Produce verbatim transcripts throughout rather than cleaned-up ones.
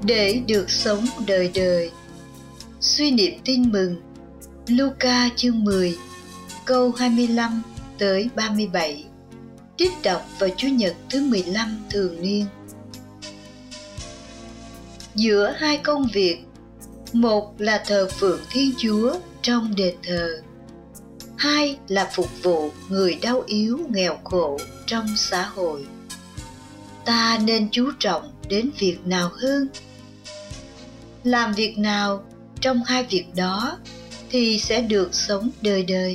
để được sống đời đời. Suy niệm tin mừng Luca chương mười câu hai mươi lăm tới ba mươi bảy, trích đọc vào Chủ nhật thứ mười lăm thường niên. Giữa hai công việc, một là thờ phượng Thiên Chúa trong đền thờ, hai là phục vụ người đau yếu nghèo khổ trong xã hội. Ta nên chú trọng đến việc nào hơn? Làm việc nào trong hai việc đó thì sẽ được sống đời đời.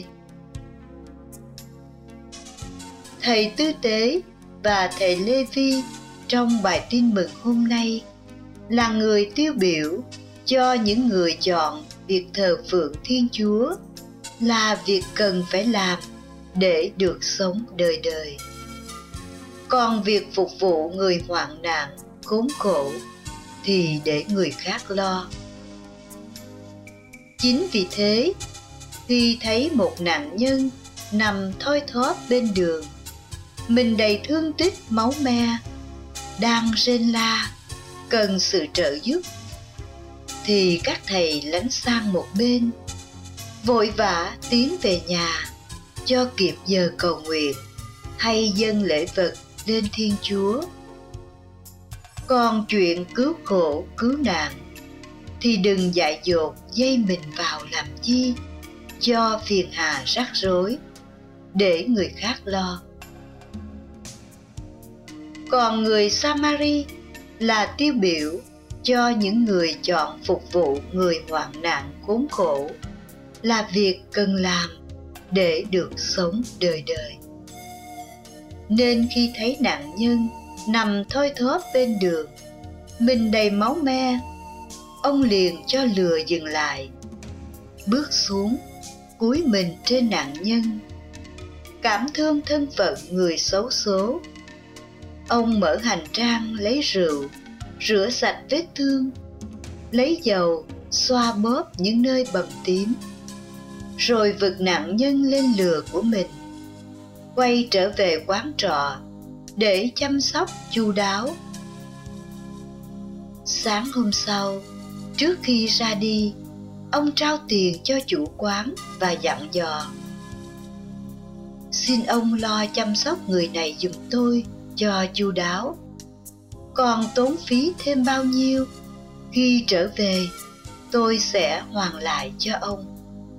Thầy Tư Tế và thầy Lê Vi trong bài tin mừng hôm nay là người tiêu biểu cho những người chọn việc thờ phượng Thiên Chúa là việc cần phải làm để được sống đời đời. Còn việc phục vụ người hoạn nạn, khốn khổ thì để người khác lo. Chính vì thế, khi thấy một nạn nhân nằm thoi thóp bên đường, mình đầy thương tích máu me, đang rên la, cần sự trợ giúp, thì các thầy lánh sang một bên, vội vã tiến về nhà cho kịp giờ cầu nguyện hay dâng lễ vật lên Thiên Chúa. Còn chuyện cứu khổ cứu nạn thì đừng dại dột dây mình vào làm chi cho phiền hà rắc rối, để người khác lo. Còn người Samari là tiêu biểu cho những người chọn phục vụ người hoạn nạn khốn khổ là việc cần làm để được sống đời đời. Nên khi thấy nạn nhân nằm thoi thóp bên đường, mình đầy máu me, ông liền cho lừa dừng lại, bước xuống, cúi mình trên nạn nhân, cảm thương thân phận người xấu số. Ông mở hành trang lấy rượu, rửa sạch vết thương, lấy dầu xoa bóp những nơi bầm tím, rồi vực nạn nhân lên lừa của mình, quay trở về quán trọ để chăm sóc chu đáo. Sáng hôm sau, trước khi ra đi, ông trao tiền cho chủ quán và dặn dò: xin ông lo chăm sóc người này giùm tôi cho chu đáo, còn tốn phí thêm bao nhiêu, khi trở về tôi sẽ hoàn lại cho ông.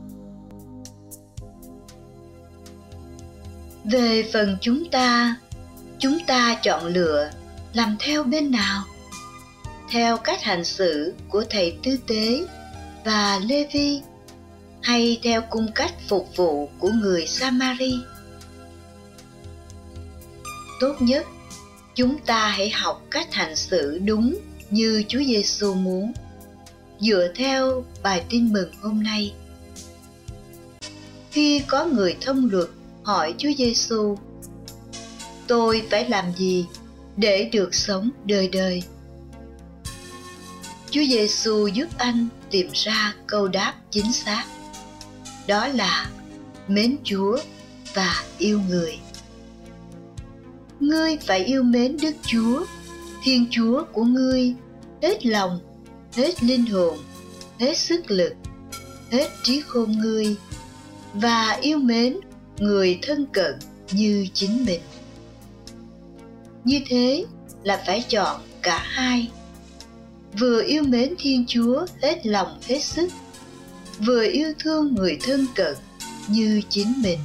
Về phần chúng ta, chúng ta chọn lựa làm theo bên nào? Theo cách hành xử của thầy Tư Tế và Lê Vi, hay theo cung cách phục vụ của người Samari? Tốt nhất, chúng ta hãy học cách hành xử đúng như Chúa Giêsu muốn, dựa theo bài tin mừng hôm nay. Khi có người thông luật hỏi Chúa Giêsu: tôi phải làm gì để được sống đời đời? Chúa Giêsu giúp anh tìm ra câu đáp chính xác. Đó là mến Chúa và yêu người. Ngươi phải yêu mến Đức Chúa, Thiên Chúa của ngươi, hết lòng, hết linh hồn, hết sức lực, hết trí khôn ngươi, và yêu mến người thân cận như chính mình. Như thế là phải chọn cả hai, vừa yêu mến Thiên Chúa hết lòng hết sức, vừa yêu thương người thân cận như chính mình.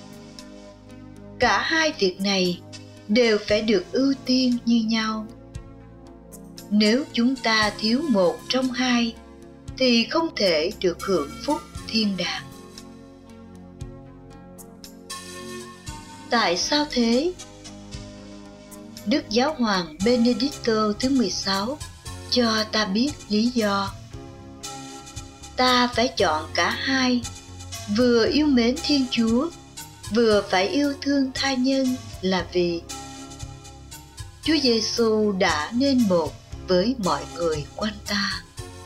Cả hai việc này đều phải được ưu tiên như nhau. Nếu chúng ta thiếu một trong hai thì không thể được hưởng phúc thiên đàng. Tại sao thế? Đức Giáo hoàng Benedicto thứ mười sáu cho ta biết lý do. Ta phải chọn cả hai, vừa yêu mến Thiên Chúa, vừa phải yêu thương tha nhân, là vì Chúa Giêsu đã nên một với mọi người quanh ta.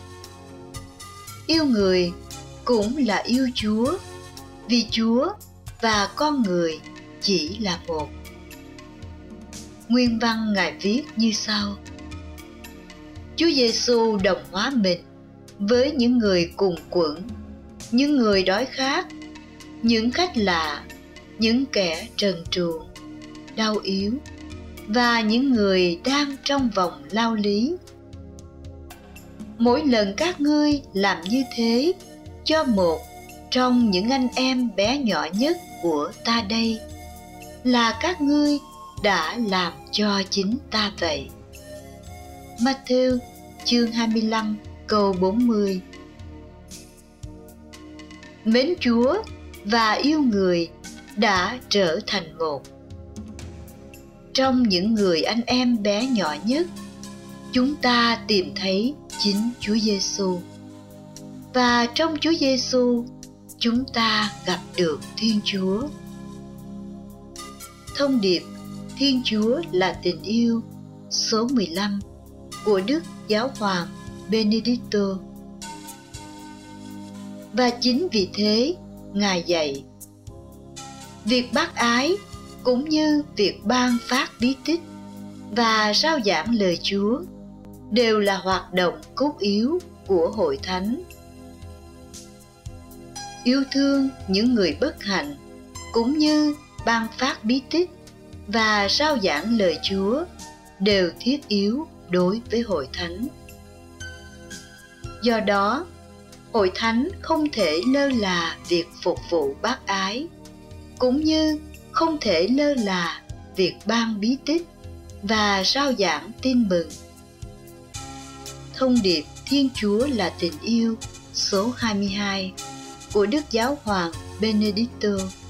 Yêu người cũng là yêu Chúa, vì Chúa và con người chỉ là một. Nguyên văn Ngài viết như sau: Chúa Giêsu đồng hóa mình với những người cùng quẫn, những người đói khát, những khách lạ, những kẻ trần truồng, đau yếu và những người đang trong vòng lao lý. Mỗi lần các ngươi làm như thế cho một trong những anh em bé nhỏ nhất của ta đây, là các ngươi đã làm cho chính ta vậy. Ma-thi-ơ chương hai mươi lăm câu bốn mươi. Mến Chúa và yêu người đã trở thành một. Trong những người anh em bé nhỏ nhất, chúng ta tìm thấy chính Chúa Giêsu. Và trong Chúa Giêsu, chúng ta gặp được Thiên Chúa. Thông điệp Thiên Chúa là tình yêu số mười lăm của Đức Giáo hoàng Benedicto. Và chính vì thế, Ngài dạy, việc bác ái cũng như việc ban phát bí tích và rao giảng lời Chúa đều là hoạt động cốt yếu của Hội Thánh. Yêu thương những người bất hạnh cũng như ban phát bí tích và rao giảng lời Chúa đều thiết yếu đối với Hội Thánh. Do đó, Hội Thánh không thể lơ là việc phục vụ bác ái, cũng như không thể lơ là việc ban bí tích và rao giảng tin mừng. Thông điệp Thiên Chúa là tình yêu số hai mươi hai của Đức Giáo hoàng Benedicto.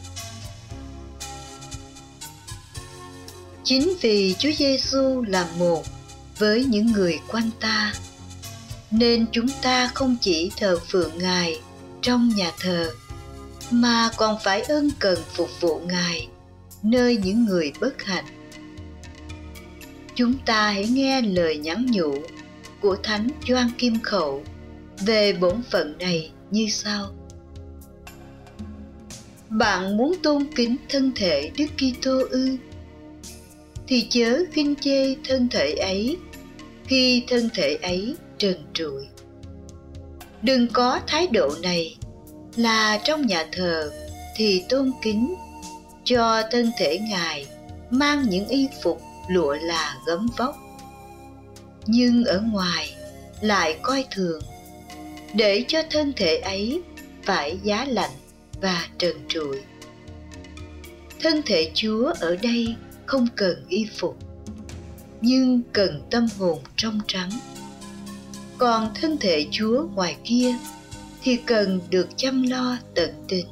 Chính vì Chúa Giêsu là một với những người quanh ta, nên chúng ta không chỉ thờ phượng Ngài trong nhà thờ, mà còn phải ân cần phục vụ Ngài nơi những người bất hạnh. Chúng ta hãy nghe lời nhắn nhủ của Thánh Gioan Kim Khẩu về bổn phận này như sau: Bạn muốn tôn kính thân thể Đức Kitô ư? Thì chớ khinh chê thân thể ấy khi thân thể ấy trần trụi. Đừng có thái độ này là trong nhà thờ thì tôn kính, cho thân thể Ngài mang những y phục lụa là gấm vóc, nhưng ở ngoài lại coi thường, để cho thân thể ấy phải giá lạnh và trần trụi. Thân thể Chúa ở đây không cần y phục, nhưng cần tâm hồn trong trắng. Còn thân thể Chúa ngoài kia thì cần được chăm lo tận tình.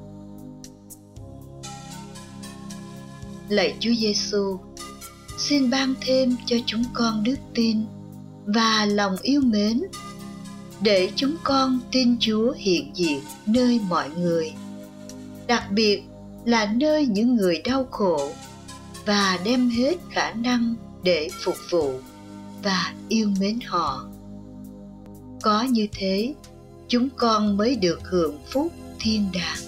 Lạy Chúa Giêsu, xin ban thêm cho chúng con đức tin và lòng yêu mến, để chúng con tin Chúa hiện diện nơi mọi người, đặc biệt là nơi những người đau khổ, và đem hết khả năng để phục vụ và yêu mến họ. Có như thế, chúng con mới được hưởng phúc thiên đàng.